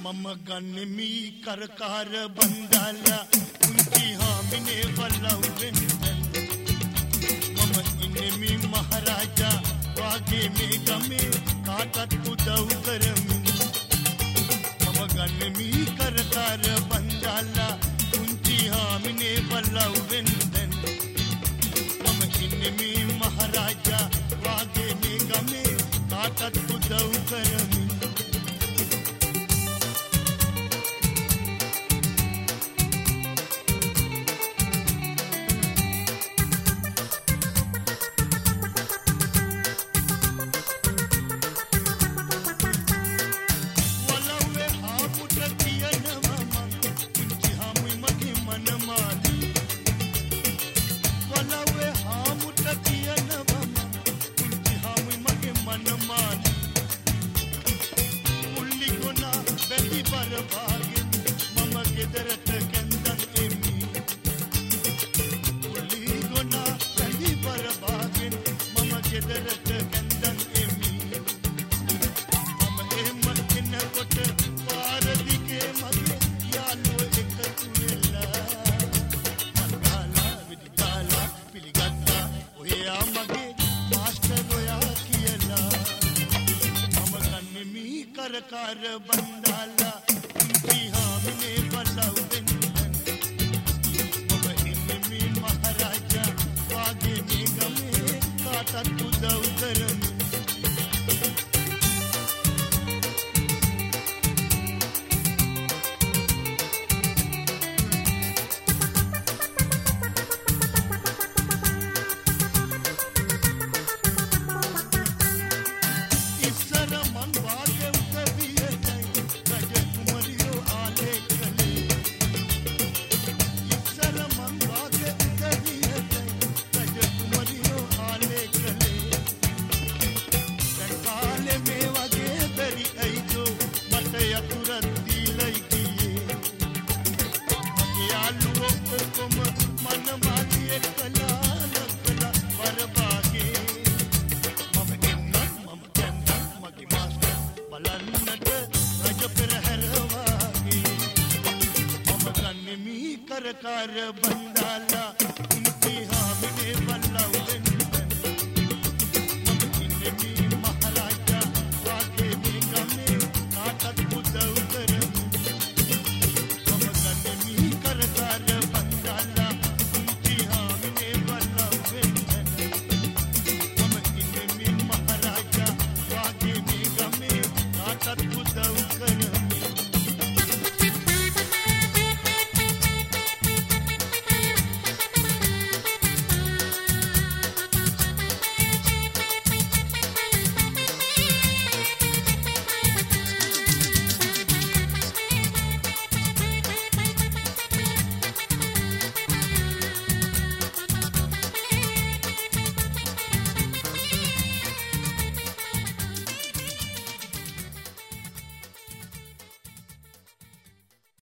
මම ගන්නෙමි කරකාර බන්දාලා උන්චි හාමිනේ වලව්වෙන් මම ඉන්නෙමි මහරජා වාගේ මේ ගමේ කාටත් උදව් කරමින් මම ගන්නෙමි කරකාර බන්දාලා උන්චි හාමිනේ වලව්වෙන් මම ඉන්නෙමි මහරජා වාගේ මේ ගමේ කාටත් උදව් කරමින් करकार बंदाला उनकी हामिने वलव्वेन मम इन्नेमि महाराजा वागे मे गमे काटत उदव करमिन करकार बंदाला